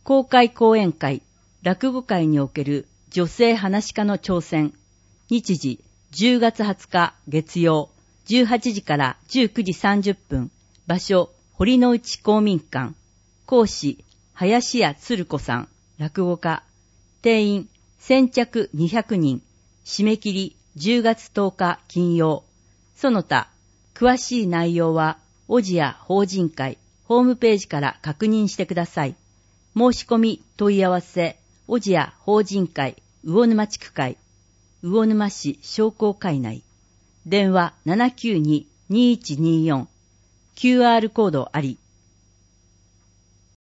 公開講演会、落語会における女性話し家の挑戦。日時、10月20日月曜、18時から19時30分。場所、堀之内公民館。講師、林家つる子さん、落語家。定員、先着200人。締め切り、10月10日金曜。その他、詳しい内容は、おじや法人会、ホームページから確認してください。申し込み問い合わせ、おじや法人会、魚沼地区会、魚沼市商工会内。電話792-2124。QR コードあり。